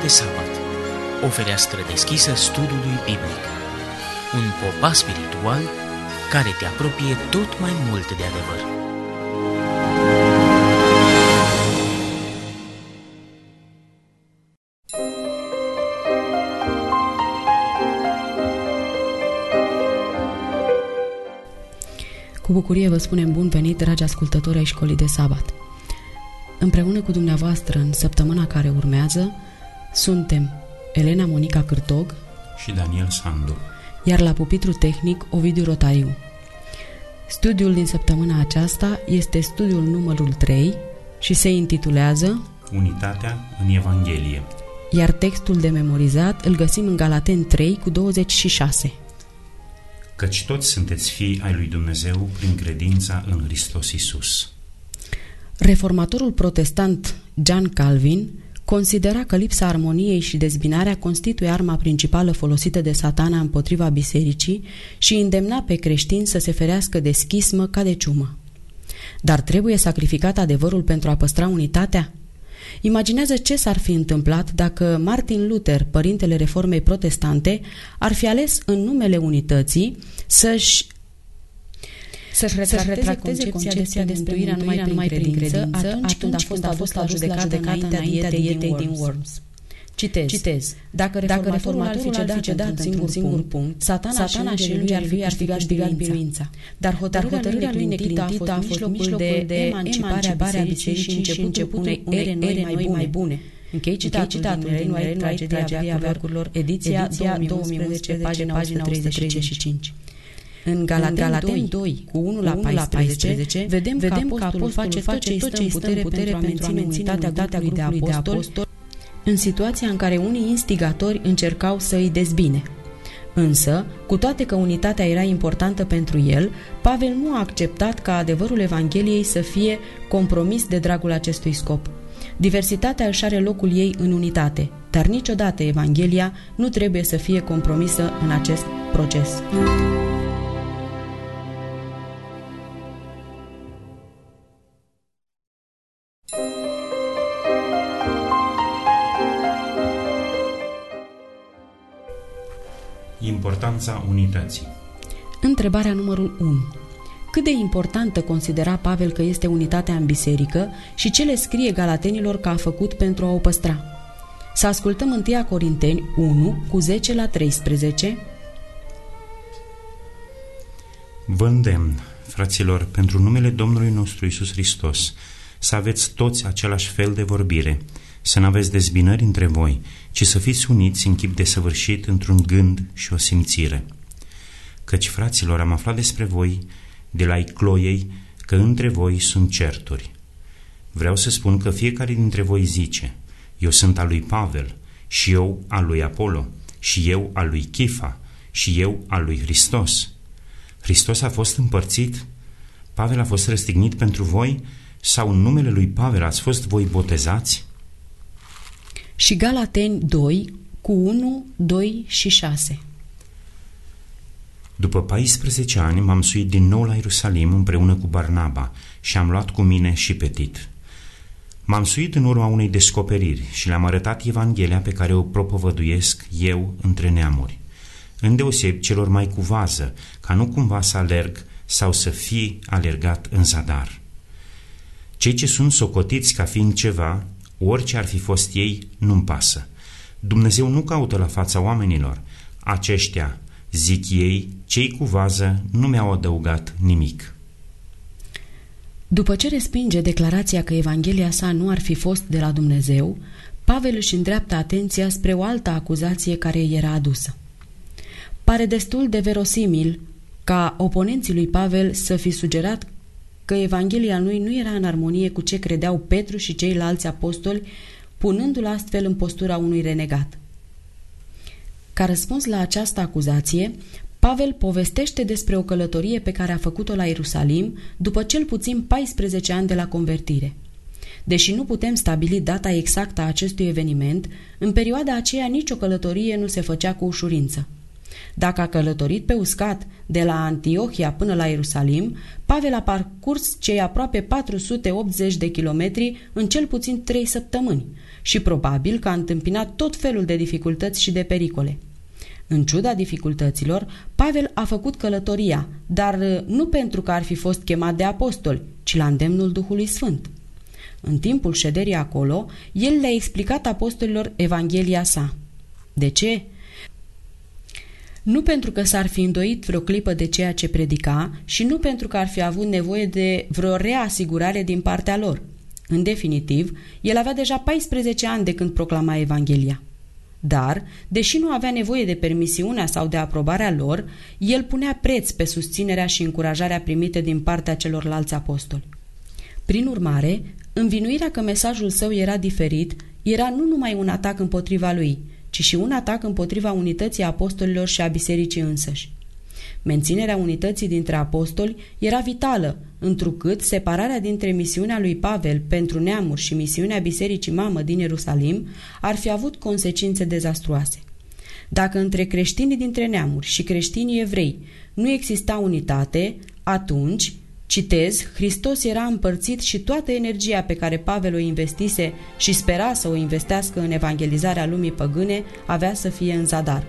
de sabat, o fereastră deschisă studiului biblic, un popas spiritual care te apropie tot mai mult de adevăr. Cu bucurie vă spunem bun venit, dragi ascultători ai Școlii de Sabat. Împreună cu dumneavoastră în săptămâna care urmează suntem Elena Monica Cârtog și Daniel Sandu, iar la pupitru tehnic Ovidiu Rotariu. Studiul din săptămâna aceasta este studiul numărul 3 și se intitulează Unitatea în Evanghelie, iar textul de memorizat îl găsim în Galateni 3 cu 26. Căci toți sunteți fii ai lui Dumnezeu prin credința în Hristos Iisus. Reformatorul protestant John Calvin considera că lipsa armoniei și dezbinarea constituie arma principală folosită de Satana împotriva bisericii și îndemna pe creștini să se ferească de schismă ca de ciumă. Dar trebuie sacrificat adevărul pentru a păstra unitatea? Imaginează ce s-ar fi întâmplat dacă Martin Luther, părintele reformei protestante, ar fi ales în numele unității să-și retracteze concepția de mântuirea numai prin credință atunci când a fost adus la judecată înaintea dietei din Worms. Citez. Dacă reformatorul ar fi cedat într-un singur punct, Satana și îngerii lui ar fi câștigat biruința. Dar hotărârea lui neclintită a fost mijlocul de emancipare a bisericii și începutul unei ere mai bune. Închei citatul din Ellen White, Tragedia Veacurilor, ediția 2011, pagina 135. În Galateni 2, cu 1 la 14, vedem că apostolul face tot ce stă în putere pentru a menține unitatea grupului de apostoli în situația în care unii instigatori încercau să îi dezbine. Însă, cu toate că unitatea era importantă pentru el, Pavel nu a acceptat ca adevărul Evangheliei să fie compromis de dragul acestui scop. Diversitatea își are locul ei în unitate, dar niciodată Evanghelia nu trebuie să fie compromisă în acest proces. Importanța unității. Întrebarea numărul 1. Cât de importantă considera Pavel că este unitatea în biserică și ce le scrie galatenilor că a făcut pentru a o păstra? Să ascultăm 1 Corinteni 1 cu 10 la 13. Vă îndemn, fraților, pentru numele Domnului nostru Iisus Hristos, să aveți toți același fel de vorbire, să nu aveți dezbinări între voi, ci să fiți uniți în chip desăvârșit într-un gând și o simțire. Căci, fraților, am aflat despre voi, de la Icloiei, că între voi sunt certuri. Vreau să spun că fiecare dintre voi zice, eu sunt al lui Pavel, și eu al lui Apollo, și eu al lui Chifa, și eu al lui Hristos. Hristos a fost împărțit? Pavel a fost răstignit pentru voi? Sau în numele lui Pavel ați fost voi botezați? Și Galateni 2 cu 1, 2 și 6. După 14 ani m-am suit din nou la Ierusalim împreună cu Barnaba și am luat cu mine și pe Tit. M-am suit în urma unei descoperiri și le-am arătat Evanghelia pe care o propovăduiesc eu între neamuri, îndeosebi celor mai cu vază, ca nu cumva să alerg sau să fie alergat în zadar. Cei ce sunt socotiți ca fiind ceva, orice ar fi fost ei, nu-mi pasă. Dumnezeu nu caută la fața oamenilor. Aceștia, zic ei, cei cu vază, nu mi-au adăugat nimic. După ce respinge declarația că Evanghelia sa nu ar fi fost de la Dumnezeu, Pavel își îndreaptă atenția spre o altă acuzație care îi era adusă. Pare destul de verosimil ca oponenții lui Pavel să fi sugerat că Evanghelia lui nu era în armonie cu ce credeau Petru și ceilalți apostoli, punându-l astfel în postura unui renegat. Ca răspuns la această acuzație, Pavel povestește despre o călătorie pe care a făcut-o la Ierusalim după cel puțin 14 ani de la convertire. Deși nu putem stabili data exactă a acestui eveniment, în perioada aceea nicio călătorie nu se făcea cu ușurință. Dacă a călătorit pe uscat de la Antiohia până la Ierusalim, Pavel a parcurs cei aproape 480 de kilometri în cel puțin 3 săptămâni și probabil că a întâmpinat tot felul de dificultăți și de pericole. În ciuda dificultăților, Pavel a făcut călătoria, dar nu pentru că ar fi fost chemat de apostoli, ci la îndemnul Duhului Sfânt. În timpul șederii acolo, el le-a explicat apostolilor Evanghelia sa. De ce? Nu pentru că s-ar fi îndoit vreo clipă de ceea ce predica și nu pentru că ar fi avut nevoie de vreo reasigurare din partea lor. În definitiv, el avea deja 14 ani de când proclama Evanghelia. Dar, deși nu avea nevoie de permisiunea sau de aprobarea lor, el punea preț pe susținerea și încurajarea primite din partea celorlalți apostoli. Prin urmare, învinuirea că mesajul său era diferit era nu numai un atac împotriva lui, ci și un atac împotriva unității apostolilor și a bisericii însăși. Menținerea unității dintre apostoli era vitală, întrucât separarea dintre misiunea lui Pavel pentru neamuri și misiunea bisericii mamă din Ierusalim ar fi avut consecințe dezastruoase. Dacă între creștinii dintre neamuri și creștinii evrei nu exista unitate, atunci, citez, Hristos era împărțit și toată energia pe care Pavel o investise și spera să o investească în evangelizarea lumii păgâne avea să fie în zadar.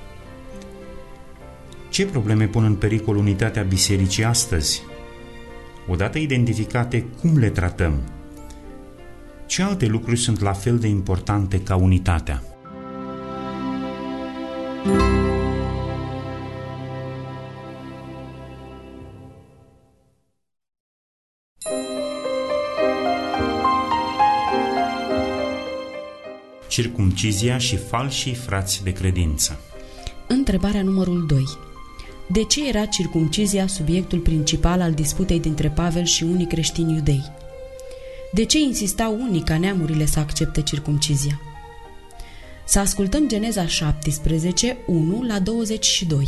Ce probleme pun în pericol unitatea bisericii astăzi? Odată identificate, cum le tratăm? Ce alte lucruri sunt la fel de importante ca unitatea? Circumcizia și falșii frați de credință. Întrebarea numărul 2. De ce era circumcizia subiectul principal al disputei dintre Pavel și unii creștini iudei? De ce insistau unii ca neamurile să accepte circumcizia? Să ascultăm Geneza 17, 1 la 22.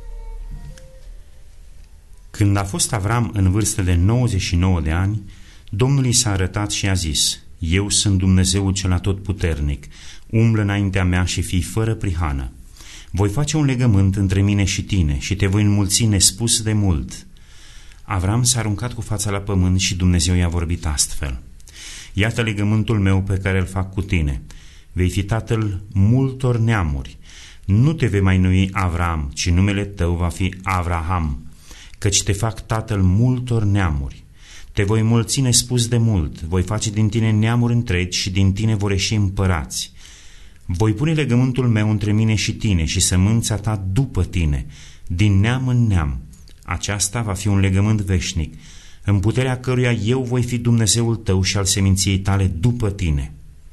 Când a fost Avram în vârstă de 99 de ani, Domnul i s-a arătat și a zis: Eu sunt Dumnezeul cel atotputernic, umblă înaintea mea și fii fără prihană. Voi face un legământ între mine și tine și te voi înmulți nespus de mult. Avram s-a aruncat cu fața la pământ și Dumnezeu i-a vorbit astfel: Iată legământul meu pe care îl fac cu tine. Vei fi tatăl multor neamuri. Nu te vei mai numi Avram, ci numele tău va fi Avraham, căci te fac tatăl multor neamuri. Te voi mulți nespus de mult, voi face din tine neamuri întregi și din tine vor ieși împărați. Voi pune legământul meu între mine și tine și sămânța ta după tine, din neam în neam. Aceasta va fi un legământ veșnic, în puterea căruia eu voi fi Dumnezeul tău și al seminției tale după tine.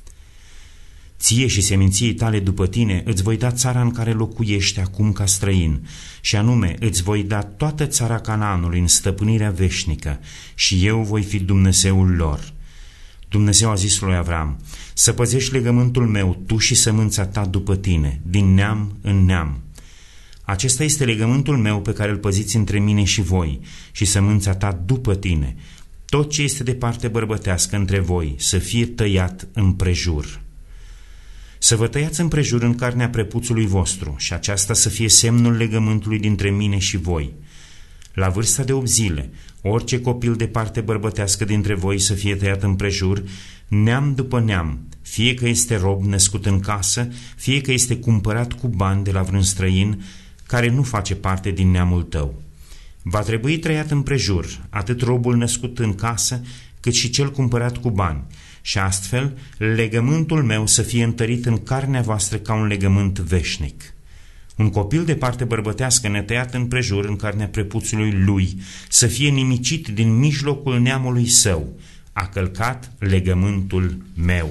Ție și seminției tale după tine îți voi da țara în care locuiești acum ca străin, și anume îți voi da toată țara Canaanului în stăpânirea veșnică și eu voi fi Dumnezeul lor. Dumnezeu a zis lui Avram: Să păzești legământul meu, tu și sămânța ta după tine, din neam în neam. Acesta este legământul meu pe care îl păziți între mine și voi și sămânța ta după tine. Tot ce este de parte bărbătească între voi să fie tăiat împrejur. Să vă tăiați împrejur în carnea prepuțului vostru și aceasta să fie semnul legământului dintre mine și voi. La vârsta de 8 zile, orice copil de parte bărbătească dintre voi să fie tăiat împrejur, neam după neam, fie că este rob născut în casă, fie că este cumpărat cu bani de la vreun străin care nu face parte din neamul tău. Va trebui tăiat împrejur atât robul născut în casă, cât și cel cumpărat cu bani, și astfel legământul meu să fie întărit în carnea voastră ca un legământ veșnic. Un copil de parte bărbătească netăiat împrejur în carnea prepuțului lui să fie nimicit din mijlocul neamului său, a călcat legământul meu.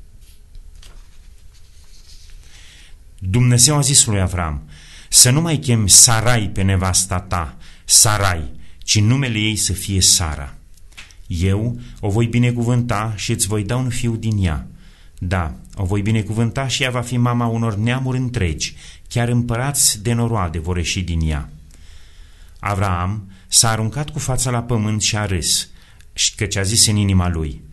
Dumnezeu a zis lui Avram: Să nu mai chemi Sarai pe nevasta ta, Sarai, ci numele ei să fie Sara. Eu o voi binecuvânta și îți voi da un fiu din ea. Da, o voi binecuvânta și ea va fi mama unor neamuri întregi, chiar împărați de noroade vor ieși din ea. Avram s-a aruncat cu fața la pământ și a râs, căci a zis în inima lui: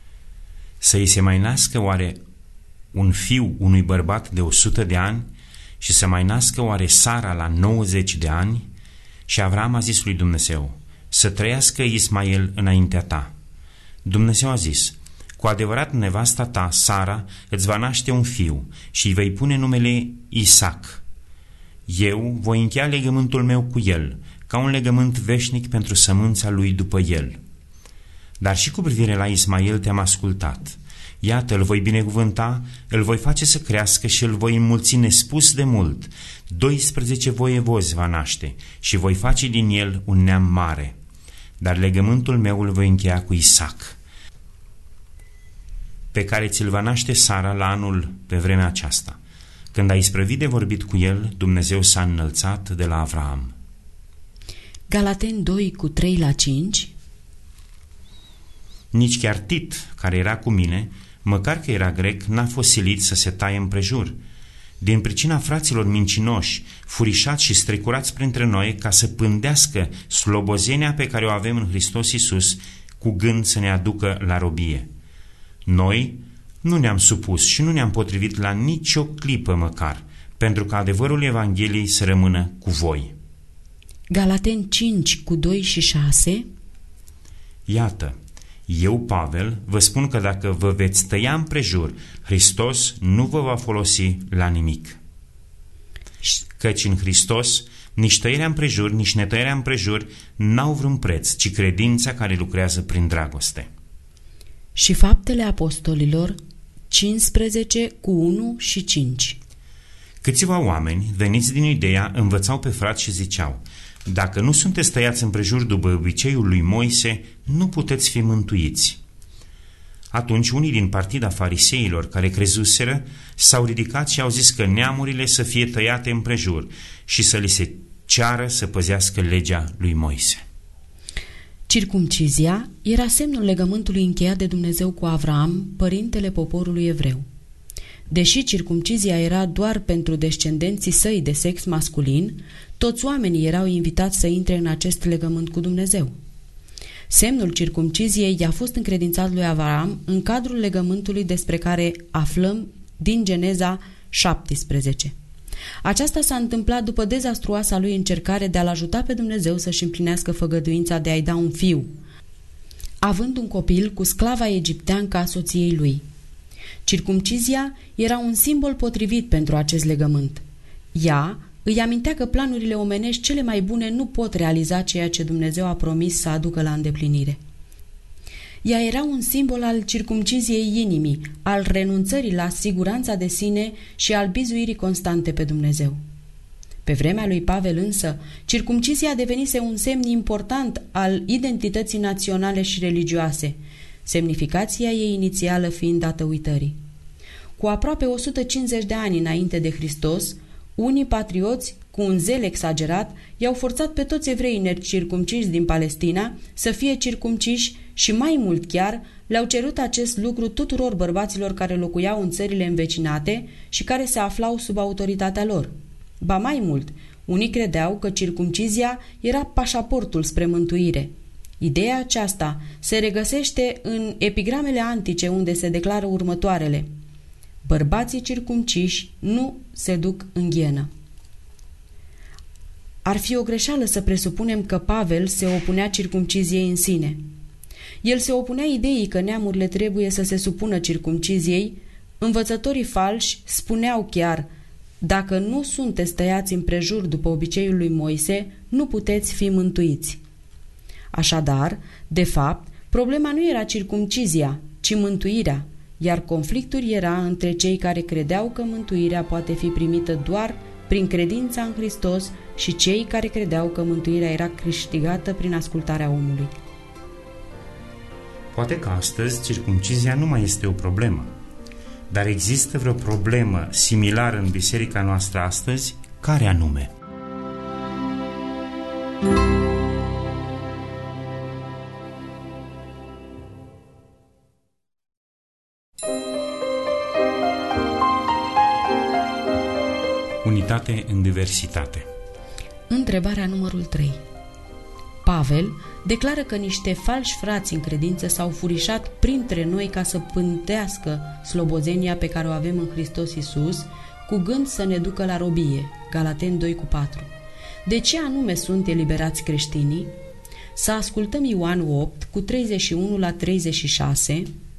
Să-i se mai nască oare un fiu unui bărbat de 100 de ani? și să mai nască oare Sara la 90 de ani? Și Avram a zis lui Dumnezeu: să trăiască Ismael înaintea ta. Dumnezeu a zis: cu adevărat nevasta ta, Sara, îți va naște un fiu și îi vei pune numele Isaac. Eu voi încheia legământul meu cu el, ca un legământ veșnic pentru sămânța lui după el. Dar și cu privire la Ismael te-am ascultat. Iată, îl voi binecuvânta, îl voi face să crească și îl voi înmulți nespus de mult. 12 voievozi va naște și voi face din el un neam mare. Dar legământul meu îl voi încheia cu Isaac, pe care ți-l va naște Sara la anul pe vremea aceasta. Când a isprăvit de vorbit cu el, Dumnezeu s-a înălțat de la Avram. Galateni 2:3-5. Nici chiar Tit, care era cu mine, măcar că era grec, n-a fost silit să se taie împrejur. Din pricina fraților mincinoși, furișați și strecurați printre noi, ca să pândească slobozenia pe care o avem în Hristos Iisus, cu gând să ne aducă la robie. Noi nu ne-am supus și nu ne-am potrivit la nicio clipă măcar, pentru că adevărul Evangheliei să rămână cu voi. Galateni 5:2-6. Iată, eu, Pavel, vă spun că dacă vă veți tăia împrejur, Hristos nu vă va folosi la nimic. Căci în Hristos nici tăierea împrejur, nici netăierea împrejur n-au vreun preț, ci credința care lucrează prin dragoste. Și Faptele Apostolilor 15:1-5. Câțiva oameni, veniți din Iudeea, învățau pe frați și ziceau: dacă nu sunteți tăiați împrejur după obiceiul lui Moise, nu puteți fi mântuiți. Atunci unii din partida fariseilor care crezuseră s-au ridicat și au zis că neamurile să fie tăiate împrejur și să li se ceară să păzească legea lui Moise. Circumcizia era semnul legământului încheiat de Dumnezeu cu Avram, părintele poporului evreu. Deși circumcizia era doar pentru descendenții săi de sex masculin, toți oamenii erau invitați să intre în acest legământ cu Dumnezeu. Semnul circumciziei i-a fost încredințat lui Avram în cadrul legământului despre care aflăm din Geneza 17. Aceasta s-a întâmplat după dezastruoasa lui încercare de a-L ajuta pe Dumnezeu să-și împlinească făgăduința de a-i da un fiu, având un copil cu sclava egipteancă a soției lui. Circumcizia era un simbol potrivit pentru acest legământ. Ea îi amintea că planurile omenești cele mai bune nu pot realiza ceea ce Dumnezeu a promis să aducă la îndeplinire. Ea era un simbol al circumciziei inimii, al renunțării la siguranța de sine și al bizuirii constante pe Dumnezeu. Pe vremea lui Pavel însă, circumcizia devenise un semn important al identității naționale și religioase, semnificația ei inițială fiind dată uitării. Cu aproape 150 de ani înainte de Hristos, unii patrioți, cu un zel exagerat, i-au forțat pe toți evreii necircumciși din Palestina să fie circumciși și, mai mult chiar, le-au cerut acest lucru tuturor bărbaților care locuiau în țările învecinate și care se aflau sub autoritatea lor. Ba mai mult, unii credeau că circumcizia era pașaportul spre mântuire. Ideea aceasta se regăsește în epigramele antice, unde se declară următoarele: bărbații circumciși nu se duc în ghienă. Ar fi o greșeală să presupunem că Pavel se opunea circumciziei în sine. El se opunea ideii că neamurile trebuie să se supună circumciziei. Învățătorii falși spuneau chiar: dacă nu sunteți tăiați împrejur după obiceiul lui Moise, nu puteți fi mântuiți. Așadar, de fapt, problema nu era circumcizia, ci mântuirea, iar conflictul era între cei care credeau că mântuirea poate fi primită doar prin credința în Hristos și cei care credeau că mântuirea era câștigată prin ascultarea omului. Poate că astăzi circumcizia nu mai este o problemă, dar există vreo problemă similară în biserica noastră astăzi? Care anume? Unitate în diversitate. Întrebarea numărul 3. Pavel declară că niște falși frați în credință s-au furișat printre noi ca să pântească slobozenia pe care o avem în Hristos Iisus, cu gând să ne ducă la robie. Galateni 2:4. De ce anume sunt eliberați creștinii? Să ascultăm Ioan 8:31-36.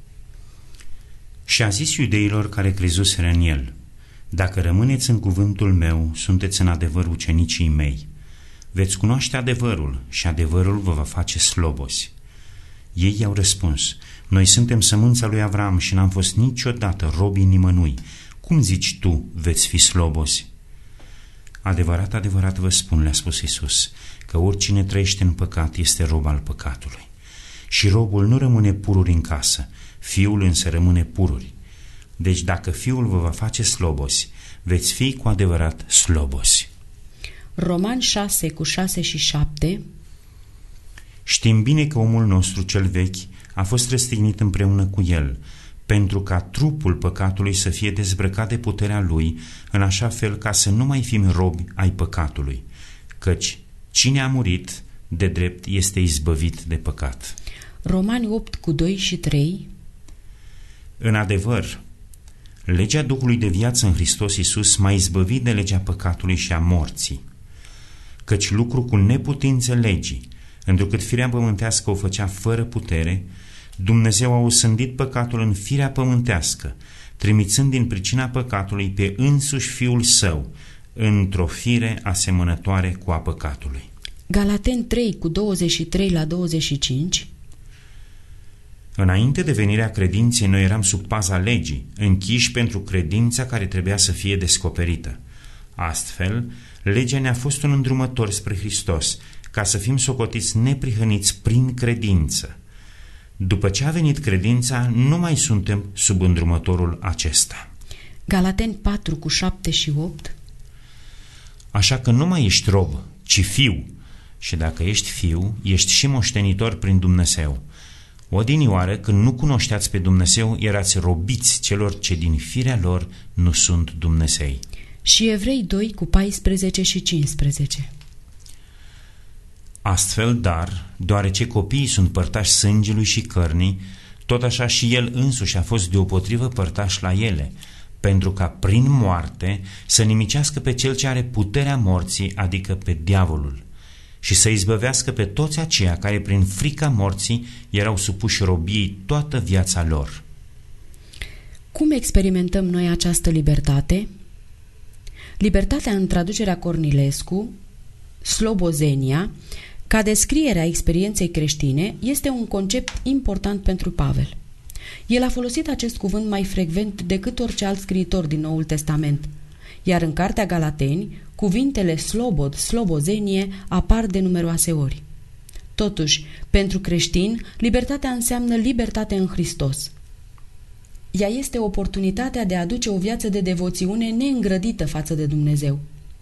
Și a zis iudeilor care crezuseră în el: Dacă rămâneți în cuvântul meu, sunteți în adevăr ucenicii mei. Veți cunoaște adevărul și adevărul vă va face slobozi. Ei i-au răspuns: Noi suntem sămânța lui Avram și n-am fost niciodată robii nimănui. Cum zici tu, veți fi slobozi? Adevărat, adevărat vă spun, le-a spus Iisus, că oricine trăiește în păcat este rob al păcatului. Și robul nu rămâne pururi în casă, fiul însă rămâne pururi. Deci dacă fiul vă va face slobozi, veți fi cu adevărat slobozi. Romani 6:6-7. Știm bine că omul nostru cel vechi a fost răstignit împreună cu el, pentru ca trupul păcatului să fie dezbrăcat de puterea lui, în așa fel ca să nu mai fim robi ai păcatului, căci cine a murit de drept este izbăvit de păcat. Romani 8:2-3. În adevăr, legea Duhului de viață în Hristos Iisus m-a izbăvit de legea păcatului și a morții, căci lucru cu neputință legii, întrucât firea pământească o făcea fără putere, Dumnezeu a osândit păcatul în firea pământească, trimițând din pricina păcatului pe însuși Fiul Său, într-o fire asemănătoare cu a păcatului. Galateni 3:23-25. Înainte de venirea credinței, noi eram sub paza legii, închiși pentru credința care trebuia să fie descoperită. Astfel, legea ne-a fost un îndrumător spre Hristos, ca să fim socotiți neprihăniți prin credință. După ce a venit credința, nu mai suntem sub îndrumătorul acesta. Galateni 4:7-8. Așa că nu mai ești rob, ci fiu, și dacă ești fiu, ești și moștenitor prin Dumnezeu. Odinioară, când nu cunoșteați pe Dumnezeu, erați robiți celor ce din firea lor nu sunt Dumnezei. Și Evrei 2:14-15. Astfel, dar, deoarece copiii sunt părtași sângelui și cărnii, tot așa și el însuși a fost deopotrivă părtaș la ele, pentru ca prin moarte să nimicească pe cel ce are puterea morții, adică pe diavolul, și să izbăvească pe toți aceia care prin frica morții erau supuși robiei toată viața lor. Cum experimentăm noi această libertate? Libertatea, în traducerea Cornilescu, slobozenia, ca descriere a experienței creștine, este un concept important pentru Pavel. El a folosit acest cuvânt mai frecvent decât orice alt scriitor din Noul Testament, iar în Cartea Galateni, cuvintele slobod, slobozenie apar de numeroase ori. Totuși, pentru creștin, libertatea înseamnă libertate în Hristos. Ea este oportunitatea de a aduce o viață de devoțiune neîngrădită față de Dumnezeu.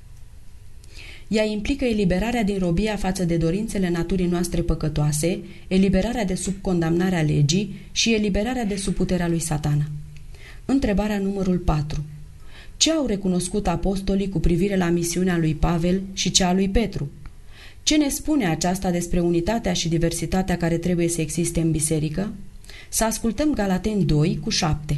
Ea implică eliberarea din robia față de dorințele naturii noastre păcătoase, eliberarea de sub condamnarea legii și eliberarea de sub puterea lui Satana. Întrebarea numărul 4. Ce au recunoscut apostolii cu privire la misiunea lui Pavel și cea a lui Petru? Ce ne spune aceasta despre unitatea și diversitatea care trebuie să existe în biserică? Să ascultăm Galateni 2:7.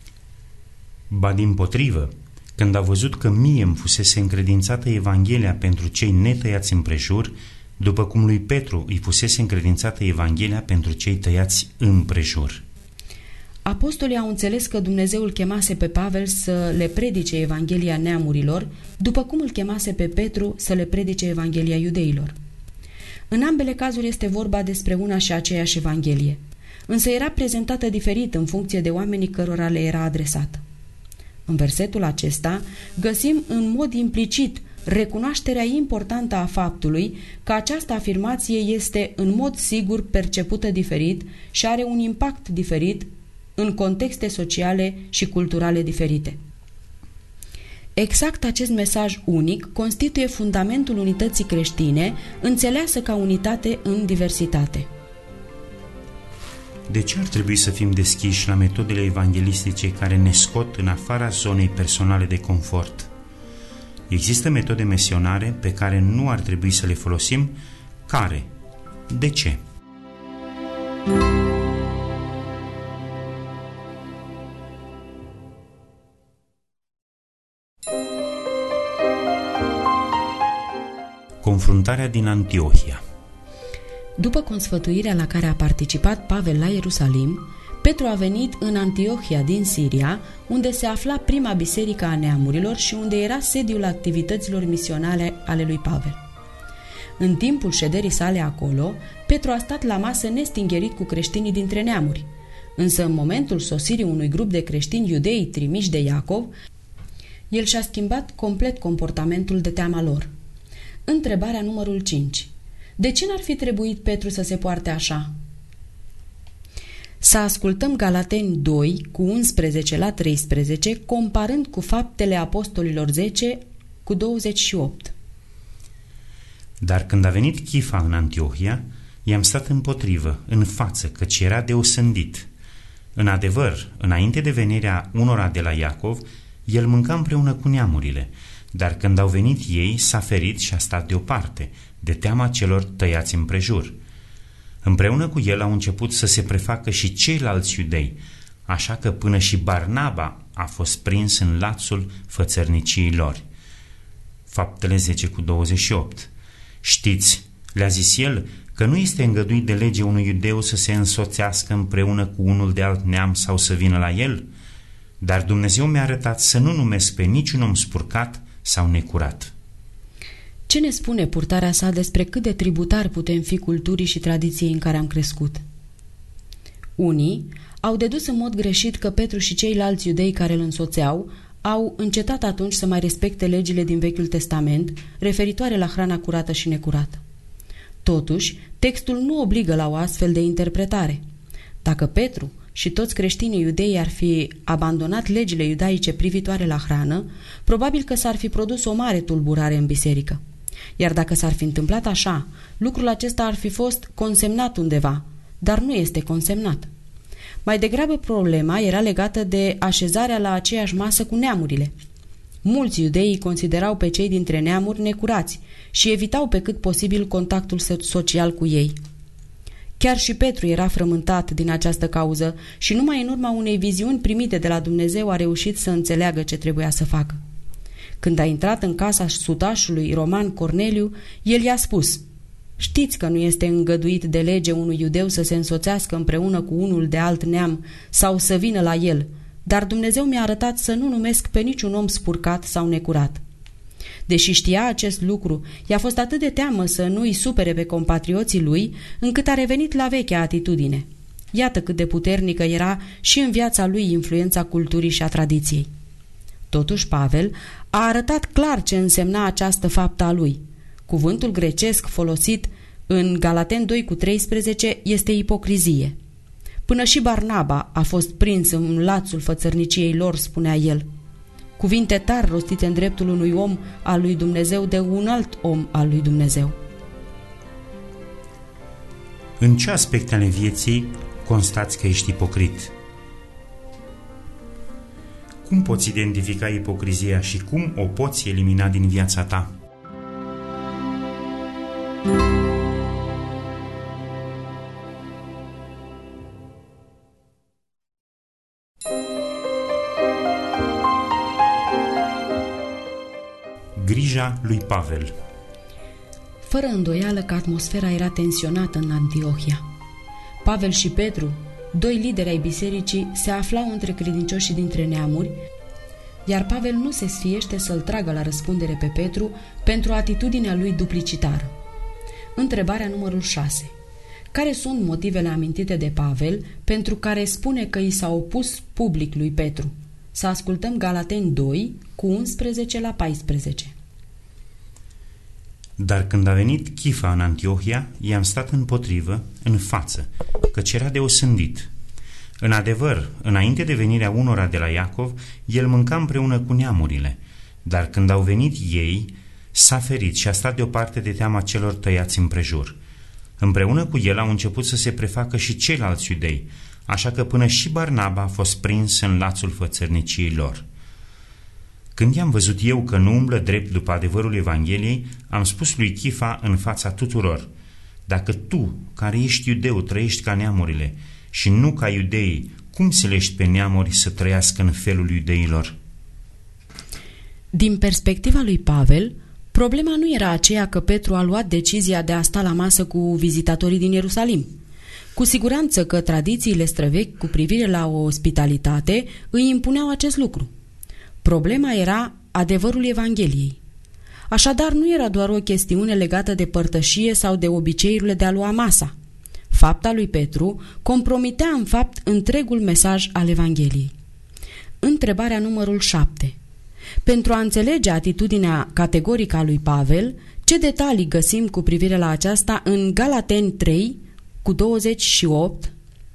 Ba dimpotrivă, când a văzut că mie îmi fusese încredințată Evanghelia pentru cei netăiați împrejur, după cum lui Petru îi fusese încredințată Evanghelia pentru cei tăiați împrejur. Apostolii au înțeles că Dumnezeu îl chemase pe Pavel să le predice Evanghelia neamurilor, după cum îl chemase pe Petru să le predice Evanghelia iudeilor. În ambele cazuri este vorba despre una și aceeași Evanghelie, însă era prezentată diferit în funcție de oamenii cărora le era adresată. În versetul acesta găsim în mod implicit recunoașterea importantă a faptului că această afirmație este în mod sigur percepută diferit și are un impact diferit în contexte sociale și culturale diferite. Exact acest mesaj unic constituie fundamentul unității creștine, înțeleasă ca unitate în diversitate. De ce ar trebui să fim deschiși la metodele evanghelistice care ne scot în afara zonei personale de confort? Există metode misionare pe care nu ar trebui să le folosim? Care? De ce? Confruntarea din Antiohia. După consfătuirea la care a participat Pavel la Ierusalim, Petru a venit în Antiohia din Siria, unde se afla prima biserică a neamurilor și unde era sediul activităților misionale ale lui Pavel. În timpul șederii sale acolo, Petru a stat la masă nestingherit cu creștinii dintre neamuri, însă în momentul sosirii unui grup de creștini iudei trimiși de Iacov, el și-a schimbat complet comportamentul de teama lor. Întrebarea numărul 5. De ce n-ar fi trebuit Petru să se poarte așa? Să ascultăm Galateni 2, cu 11 la 13, comparând cu Faptele Apostolilor 10, cu 28. Dar când a venit Chifa în Antiohia, i-am stat împotrivă, în față, căci era de osândit. În adevăr, înainte de venirea unora de la Iacov, el mânca împreună cu neamurile, dar când au venit ei, s-a ferit și a stat deoparte, de teama celor tăiați împrejur. Împreună cu el au început să se prefacă și ceilalți iudei, așa că până și Barnaba a fost prins în lațul fățărniciei lor. Faptele 10 cu 28. Știți, le-a zis el, că nu este îngăduit de lege unui iudeu să se însoțească împreună cu unul de alt neam sau să vină la el? Dar Dumnezeu mi-a arătat să nu numesc pe niciun om spurcat sau necurat. Ce ne spune purtarea sa despre cât de tributar putem fi culturii și tradiției în care am crescut? Unii au dedus în mod greșit că Petru și ceilalți iudei care îl însoțeau au încetat atunci să mai respecte legile din Vechiul Testament referitoare la hrana curată și necurată. Totuși, textul nu obligă la o astfel de interpretare. Dacă Petru și toți creștinii iudei ar fi abandonat legile iudaice privitoare la hrană, probabil că s-ar fi produs o mare tulburare în biserică. Iar dacă s-ar fi întâmplat așa, lucrul acesta ar fi fost consemnat undeva, dar nu este consemnat. Mai degrabă problema era legată de așezarea la aceeași masă cu neamurile. Mulți iudei considerau pe cei dintre neamuri necurați și evitau pe cât posibil contactul social cu ei. Chiar și Petru era frământat din această cauză și numai în urma unei viziuni primite de la Dumnezeu a reușit să înțeleagă ce trebuia să facă. Când a intrat în casa sutașului roman Corneliu, el i-a spus: știți că nu este îngăduit de lege unui iudeu să se însoțească împreună cu unul de alt neam sau să vină la el, dar Dumnezeu mi-a arătat să nu numesc pe niciun om spurcat sau necurat. Deși știa acest lucru, i-a fost atât de teamă să nu îi supere pe compatrioții lui, încât a revenit la vechea atitudine. Iată cât de puternică era și în viața lui influența culturii și a tradiției. Totuși Pavel a arătat clar ce însemna această faptă a lui. Cuvântul grecesc folosit în Galateni 2 cu 13 este ipocrizie. Până și Barnaba a fost prins în lațul fățărniciei lor, spunea el. Cuvinte tari rostite în dreptul unui om al lui Dumnezeu de un alt om al lui Dumnezeu. În ce aspecte ale vieții constați că ești ipocrit? Cum poți identifica ipocrizia și cum o poți elimina din viața ta? Grija lui Pavel. Fără îndoială că atmosfera era tensionată în Antiohia. Pavel și Petru, doi lideri ai bisericii, se aflau între credincioșii dintre neamuri, iar Pavel nu se sfiește să-l tragă la răspundere pe Petru pentru atitudinea lui duplicitară. Întrebarea numărul 6. Care sunt motivele amintite de Pavel pentru care spune că i s-a opus public lui Petru? Să ascultăm Galateni 2 cu 11 la 14. Dar când a venit Chifa în Antiohia, i-am stat împotrivă, în față, căci era de osândit. În adevăr, înainte de venirea unora de la Iacov, el mânca împreună cu neamurile, dar când au venit ei, s-a ferit și a stat deoparte de teama celor tăiați împrejur. Împreună cu el au început să se prefacă și ceilalți iudei, așa că până și Barnaba a fost prins în lațul fățărniciei lor. Când i-am văzut eu că nu umblă drept după adevărul Evangheliei, am spus lui Chifa în fața tuturor: dacă tu, care ești iudeu, trăiești ca neamurile și nu ca iudeii, cum silești pe neamuri să trăiască în felul iudeilor? Din perspectiva lui Pavel, Problema nu era aceea că Petru a luat decizia de a sta la masă cu vizitatorii din Ierusalim. Cu siguranță că tradițiile străvechi cu privire la ospitalitate îi impuneau acest lucru. Problema era adevărul Evangheliei. Așadar, nu era doar o chestiune legată de părtășie sau de obiceiurile de a lua masa. Fapta lui Petru compromitea în fapt întregul mesaj al Evangheliei. Întrebarea numărul 7. Pentru a înțelege atitudinea categorică a lui Pavel, ce detalii găsim cu privire la aceasta în Galateni 3, cu 28?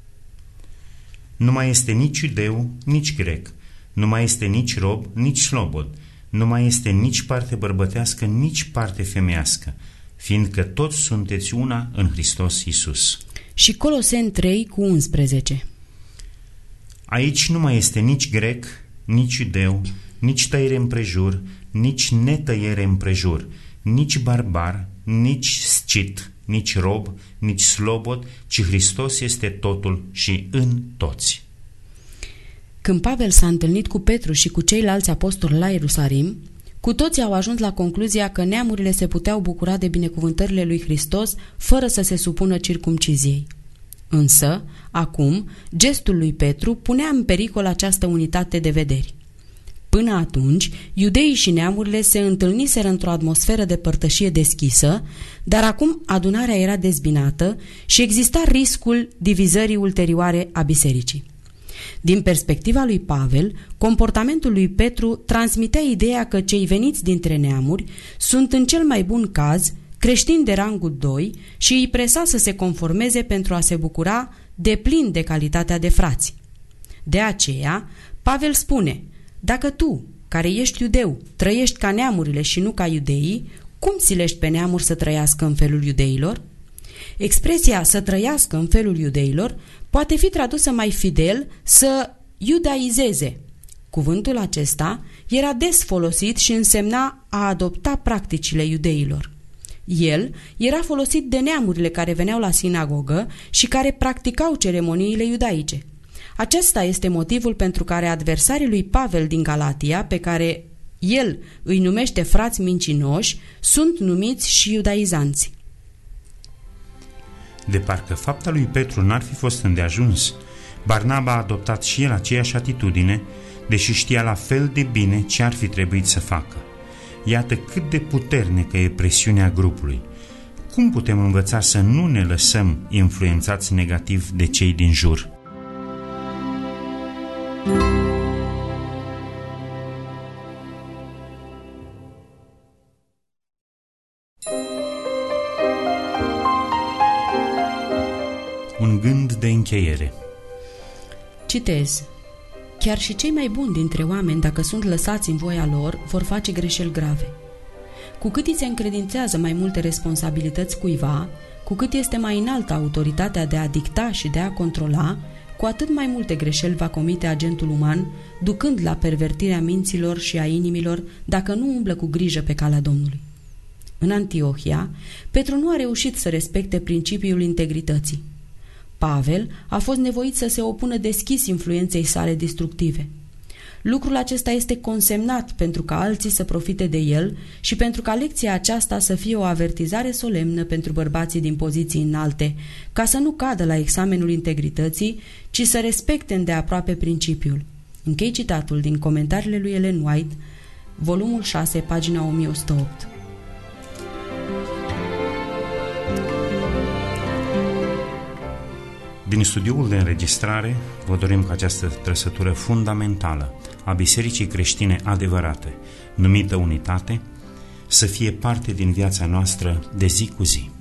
Nu mai este nici iudeu, nici grec, nu mai este nici rob, nici slobod, nu mai este nici parte bărbătească, nici parte femeiască, fiindcă toți sunteți una în Hristos Iisus. Și Coloseni 3, cu 11. Aici nu mai este nici grec, nici iudeu, nici tăiere împrejur, nici netăiere împrejur, nici barbar, nici scit, nici rob, nici slobod, ci Hristos este totul și în toți. Când Pavel s-a întâlnit cu Petru și cu ceilalți apostoli la Ierusalim, cu toții au ajuns la concluzia că neamurile se puteau bucura de binecuvântările lui Hristos fără să se supună circumciziei. Însă, acum, gestul lui Petru punea în pericol această unitate de vederi. Până atunci, iudeii și neamurile se întâlniseră într-o atmosferă de părtășie deschisă, dar acum adunarea era dezbinată și exista riscul divizării ulterioare a bisericii. Din perspectiva lui Pavel, comportamentul lui Petru transmitea ideea că cei veniți dintre neamuri sunt în cel mai bun caz creștini de rangul 2 și îi presa să se conformeze pentru a se bucura deplin de calitatea de frați. De aceea, Pavel spune: dacă tu, care ești iudeu, trăiești ca neamurile și nu ca iudeii, cum silești pe neamuri să trăiască în felul iudeilor? Expresia să trăiască în felul iudeilor poate fi tradusă mai fidel să iudaizeze. Cuvântul acesta era des folosit și însemna a adopta practicile iudeilor. El era folosit de neamurile care veneau la sinagogă și care practicau ceremoniile iudaice. Acesta este motivul pentru care adversarii lui Pavel din Galatia, pe care el îi numește frați mincinoși, sunt numiți și iudaizanți. De parcă fapta lui Petru n-ar fi fost îndeajuns, Barnaba a adoptat și el aceeași atitudine, deși știa la fel de bine ce ar fi trebuit să facă. Iată cât de puternică e presiunea grupului. Cum putem învăța să nu ne lăsăm influențați negativ de cei din jur? Un gând de încheiere. Citez: chiar și cei mai buni dintre oameni, dacă sunt lăsați în voia lor, vor face greșeli grave. Cu cât îi se încredințează mai multe responsabilități cuiva, cu cât este mai înaltă autoritatea de a dicta și de a controla, cu atât mai multe greșeli va comite agentul uman, ducând la pervertirea minților și a inimilor, dacă nu umblă cu grijă pe calea Domnului. În Antiohia, Petru nu a reușit să respecte principiul integrității. Pavel a fost nevoit să se opună deschis influenței sale destructive. Lucrul acesta este consemnat pentru ca alții să profite de el și pentru ca lecția aceasta să fie o avertizare solemnă pentru bărbații din poziții înalte, ca să nu cadă la examenul integrității, ci să respecte îndeaproape principiul. Închei citatul din comentariile lui Ellen White, volumul 6, pagina 1108. Din studioul de înregistrare vă dorim ca această trăsătură fundamentală a Bisericii creștine adevărate, numită unitate, să fie parte din viața noastră de zi cu zi.